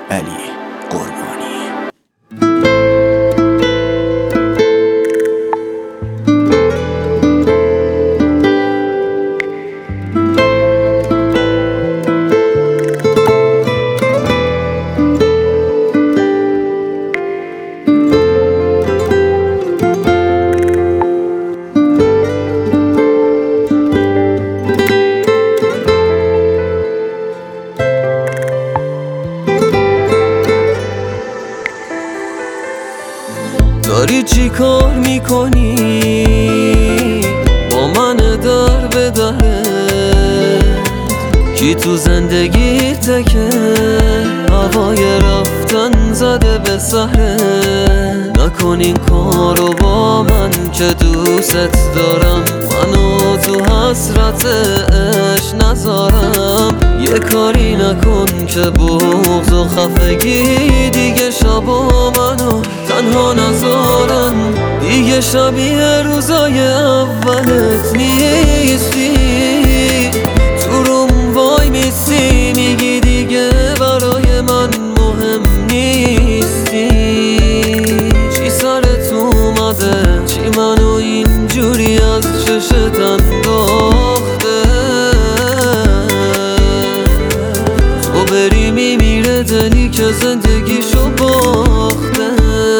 علی قربانی. داری چی کار میکنی با من در به درت؟ کی تو زندگی تکه هوای رفتن زده به سهره؟ نکن این کارو با من که دوست دارم، منو تو حسرت عشق نذارم. یه کاری نکن که بغض و خفگی دیگه شبا منو تنها نذارن. دیگه شبیه روزای اولت نیستی، تو روم وای میستی میگی دیگه برای من مهم نیستی. چی سرت اومده؟ چی منو اینجوری از چشت انداخته؟ تو بری میمیره دلی که زندگیشو باخته.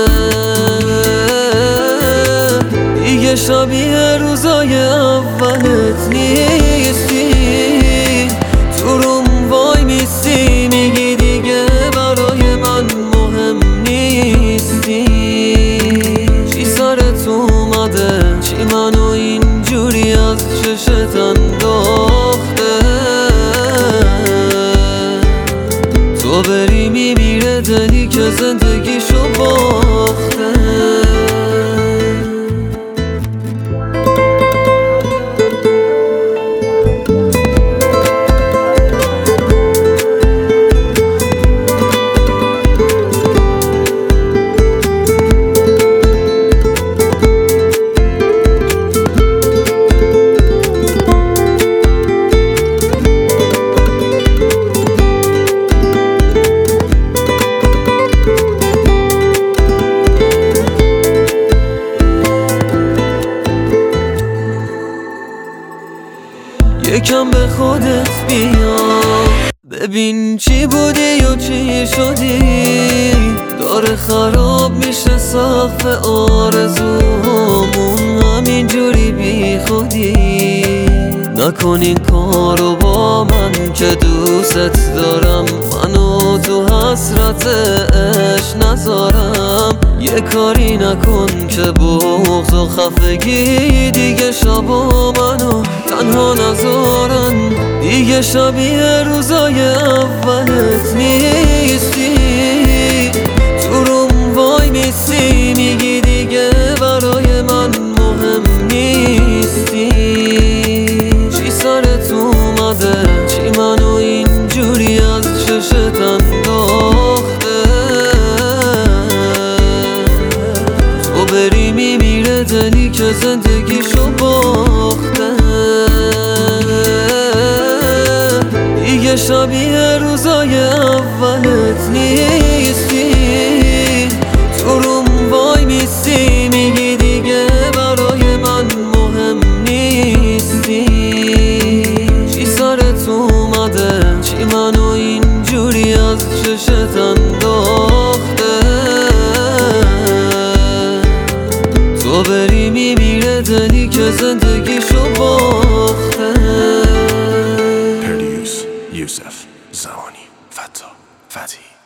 دیگه شبیه روزای اولت نیستی، تو روم وای میستی میگی دیگه برای من مهم نیستی. چی سرت اومده؟ چی منو اینجوری از چشت انداخته؟ تو بری میمیره دلی که زندگیشو باخته. یکم به خودت بیا، ببین چی بودی و چی شدی. داره خراب میشه سقف آرزوهامون همینجوری بی خودی. نکن این کارو با من که دوست دارم، منو تو حسرت عشق نذارم. یه کاری نکن که بغض و خفگی دیگه شبا منو تنها نذارن. دیگه شبیه روزای اولت نیستی، تو روم وای میستی میگی دیگه برای من مهم نیستی. چی سرت اومده؟ چی منو اینجوری از چشت انداخته؟ تو بری میمیره دلی که زندگیشو باخته. دیگه شبیه روزای اولت نیستی، تو روم وای میستی میگی دیگه برای من مهم نیستی. چی سرت اومده؟ چی منو اینجوری از چشت انداخته؟ تو بری میمیره دلی که زندگیشو باخته. یوسف زمانی فتا فتی.